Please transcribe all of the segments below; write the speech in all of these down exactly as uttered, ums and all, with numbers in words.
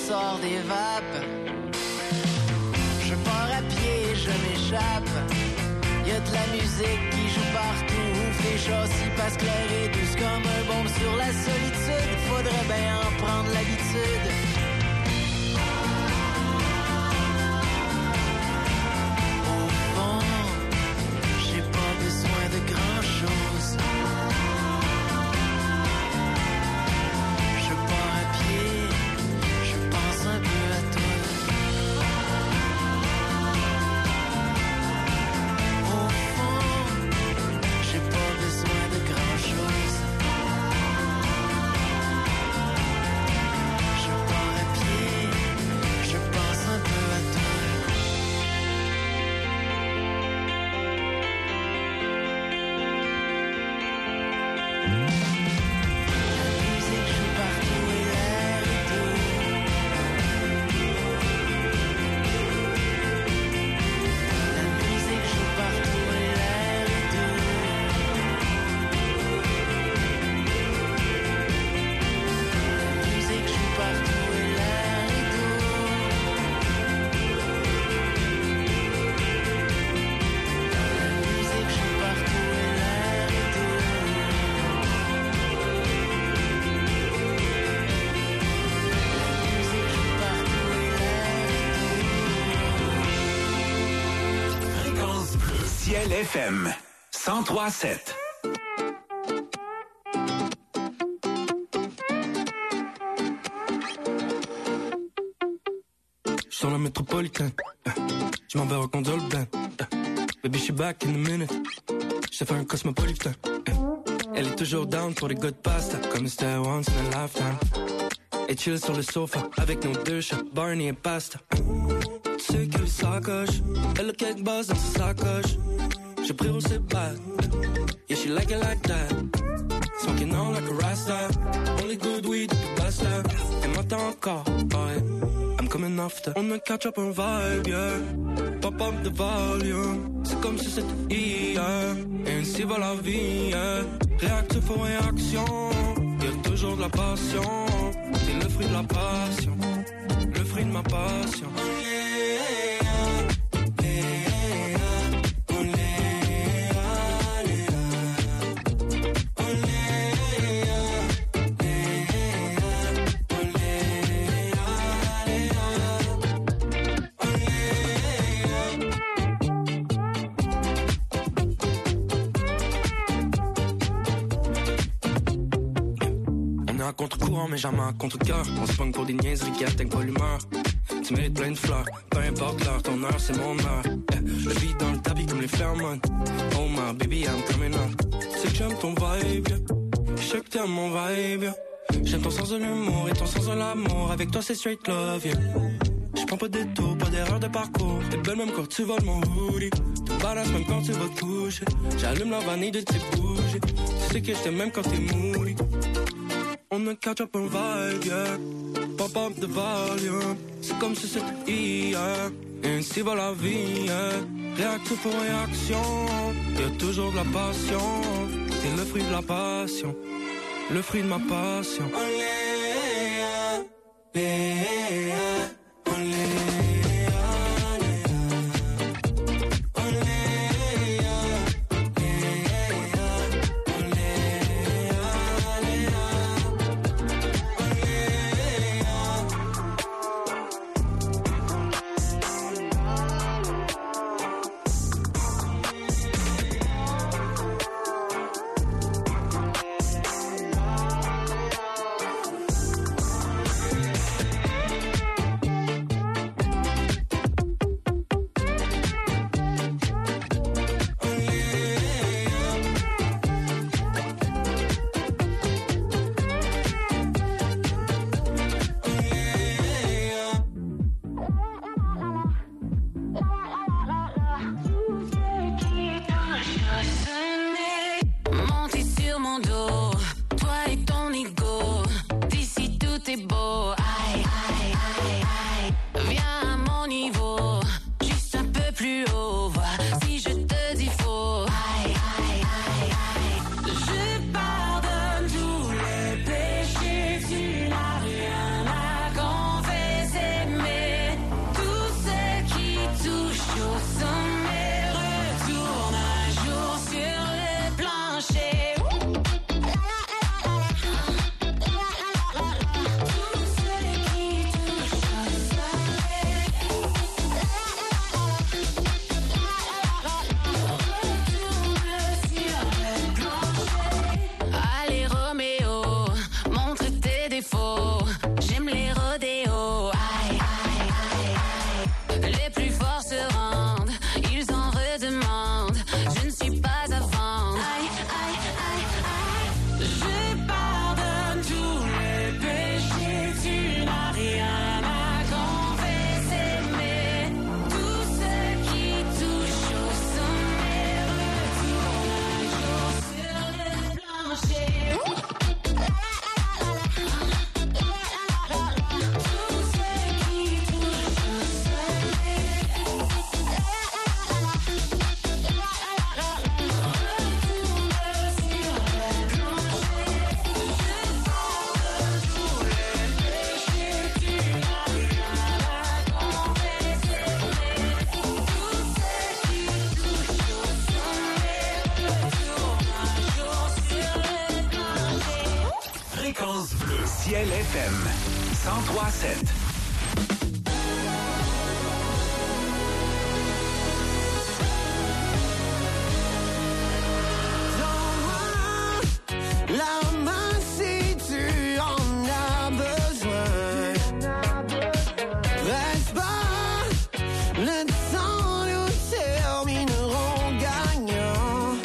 sort des vapes. Je pars à pied, je m'échappe. Y'a de la musique qui joue partout. Ouvre les châssis parce que l'air est douce comme un bombe sur la solitude. Faudrait bien en prendre l'habitude. Au fond, j'ai pas besoin de grand chose. Je pars à pied, je pense un peu à toi. F M cent trois sept. J'suis dans la métropolitaine, je m'en vais reconduire le ben. Baby, she back in a minute, j'ai fait un cosmopolitain. Elle est toujours down pour les good pasta, comme c'était once in a lifetime. Et chill sur le sofa, avec nos deux chats, Barney et Pasta. Tu sais qu'elle sacoche, elle a quelques buzz dans sa sacoche. J'ai pris au c'est bad, yeah she like it like that. Smoking on like a rasta, only good weed, basta. Elle m'entend encore, ouais, I'm coming after. On a catch up un vibe, yeah, pop up the volume. C'est comme si c'était hier, et ainsi va la vie, yeah. Réactif aux réactions, y'a toujours de la passion. C'est le fruit de la passion, le fruit de ma passion. À contre-courant mais jamais à contre-cœur. On se pogne pour des niaiseries qui atteignent pas l'humeur. Tu mérites plein de fleurs, peu importe l'heure, ton heure c'est mon heure. Yeah. Je vis dans le tapis comme les phéromones. Oh my baby I'm coming on. Tu sais que j'aime ton vibe, yeah. Je sais que t'aimes mon vibe, yeah. J'aime ton sens de l'humour et ton sens de l'amour. Avec toi c'est straight love, yeah. Je prends pas de détour, pas d'erreur de parcours. T'es belle même quand tu voles mon hoodie. T'es badass même quand tu vas coucher. J'allume la vanille de tes bougies. Tu sais que je t'aime même quand t'es moody. On a catch up un vibe, yeah. Pop up the volume. C'est comme si c'était hier, et ainsi va la vie, yeah. Réactif pour réaction, y'a toujours de la passion. C'est le fruit de la passion, le fruit de ma passion. Olé, olé, olé. Ciel F M cent trois sept. La main si tu en as besoin. Reste pas, le temps nous terminerons gagnant.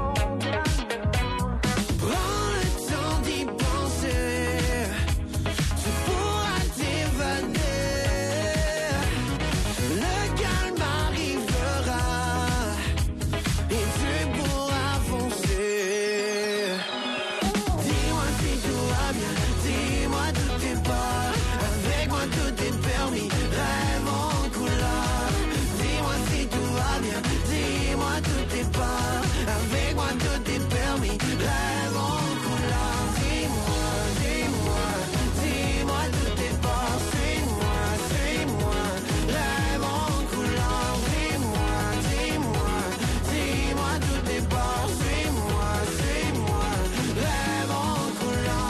Prends le temps d'y penser, tu pourras t'évader. Le calme arrivera et tu pourras foncer. Dis-moi tout est pas, avec moi tout est permis, rêve en couleur. Dis-moi si tout va bien, dis-moi tout est pas, avec moi tout est permis, rêve en couleur. Dis-moi, dis-moi, dis-moi tout est pas, suis-moi, suis-moi, rêve en couleur. Dis-moi, dis-moi, dis-moi tout est pas, suis-moi, suis-moi, rêve en couleur.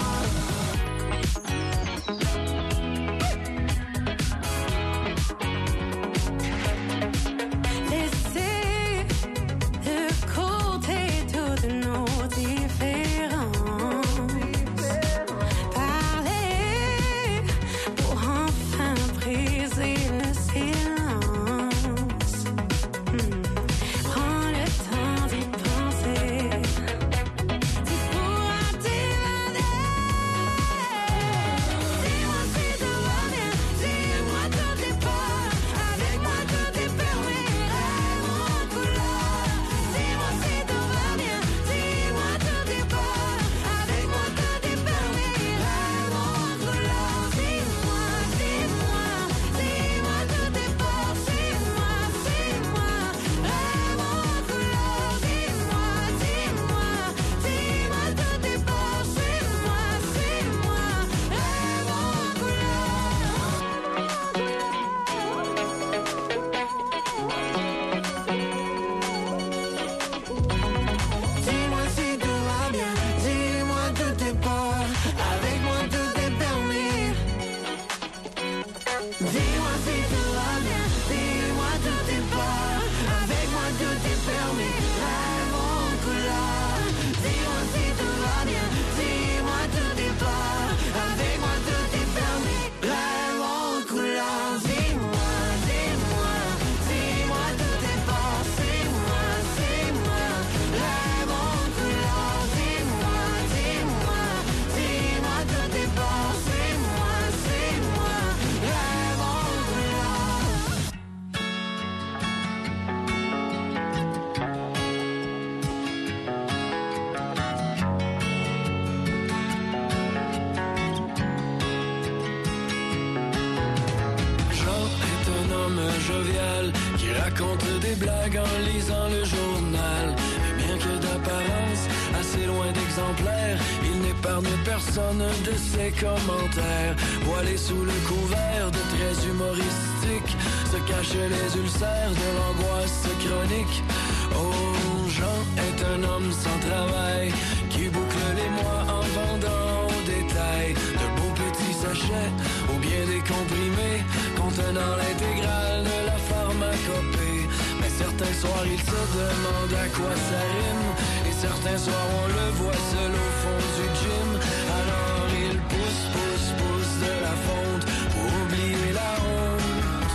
Jovial qui raconte des blagues en lisant le journal. Et bien que d'apparence assez loin d'exemplaire, il n'épargne personne de ses commentaires. Voilé sous le couvert de traits humoristiques, se cachent les ulcères de l'angoisse chronique. Oh, Jean est un homme sans travail qui boucle les mois en vendant au détail de beaux petits sachets ou bien des comprimés contenant l'intégrale de la pharmacopée. Mais certains soirs il se demande à quoi ça rime, et certains soirs on le voit seul au fond du gym. Alors il pousse, pousse, pousse de la fonte pour oublier la honte.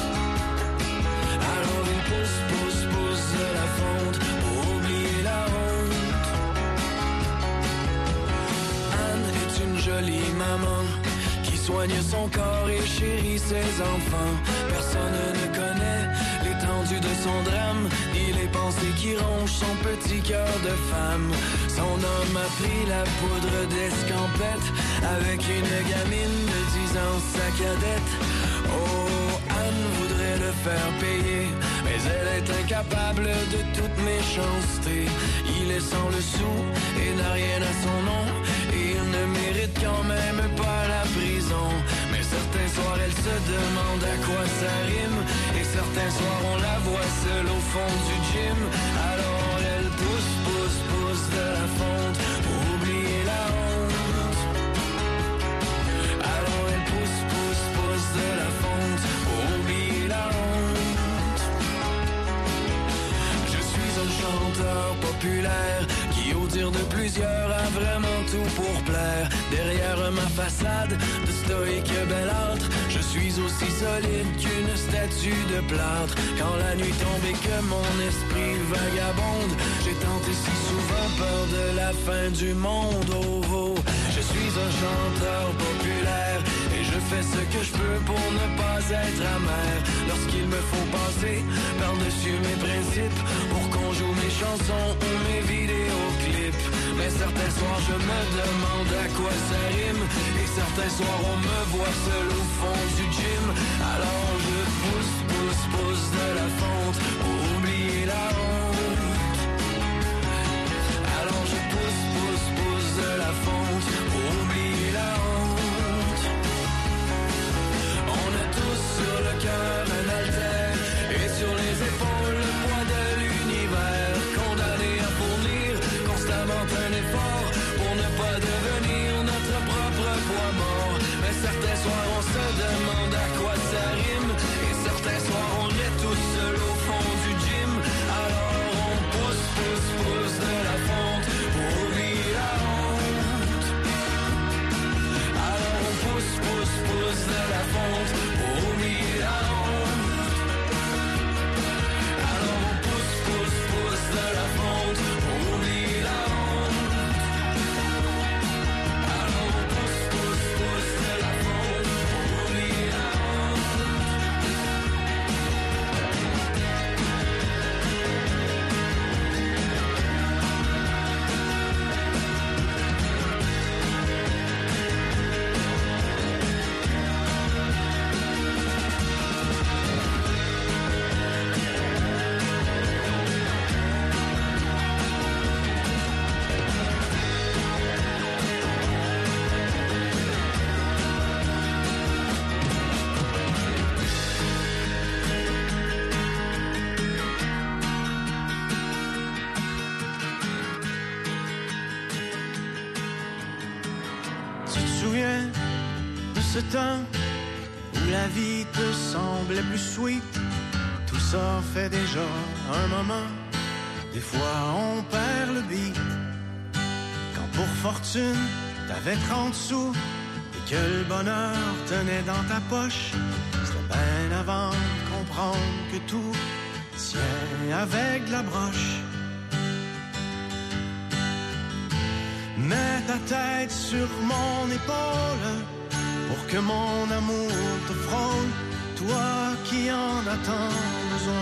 Alors il pousse, pousse, pousse de la fonte pour oublier la honte. Anne est une jolie maman qui soigne son corps et chérit ses enfants. Personne ne connaît l'étendue de son drame, ni les pensées qui rongent son petit cœur de femme. Son homme a pris la poudre d'escampette avec une gamine de dix ans, sa cadette. Oh, Anne voudrait le faire payer, mais elle est incapable de toute méchanceté. Il est sans le sou et n'a rien à son nom, et il ne mérite quand même pas la prison. Mais certains soirs elle se demande à quoi ça rime, et certains soirs on la voit seule au fond du gym. Alors elle pousse, pousse, pousse de la fonte pour oublier la honte. populaire qui, au dire de plusieurs, a vraiment tout pour plaire. Derrière ma façade de stoïque belâtre, je suis aussi solide qu'une statue de plâtre. Quand la nuit tombe et que mon esprit vagabonde, j'ai tenté si souvent peur de la fin du monde. Oh, oh. Je suis un chanteur populaire et je fais ce que je peux pour ne pas être amer. Lorsqu'il me faut passer par-dessus mes principes pour qu'on joue mes chansons ou mes vidéoclips. Mais certains soirs je me demande à quoi ça rime, et certains soirs on me voit seul au fond du gym. Alors je pousse, pousse, pousse de la fonte pour oublier la honte. Alors je pousse, pousse, pousse de la fonte pour oublier la honte. On a tous sur le cœur un haltère et sur les épaules le poids de l'univers, condamné à fournir constamment un effort pour ne pas devenir notre propre poids mort. Mais certains soirs on se demande à quoi ça rime, et certains soirs on est tous seuls au fond du gym. Alors on pousse, pousse, pousse de la fonte pour oublier la honte. Alors on pousse, pousse, pousse de la fonte pour oublier la honte. Alors on pousse, pousse, pousse de la fonte pour oublier la honte. Alors on pousse, pousse, pousse de la fonte pour oublier la honte. Tu te souviens de ce temps où la vie te semblait plus sweet? Tout ça fait déjà un moment. Des fois on perd le beat. Quand pour fortune t'avais trente sous et que le bonheur tenait dans ta poche, c'était bien avant de comprendre que tout tient avec de la broche. Mets ta tête sur mon épaule pour que mon amour te frôle. Toi qui en attends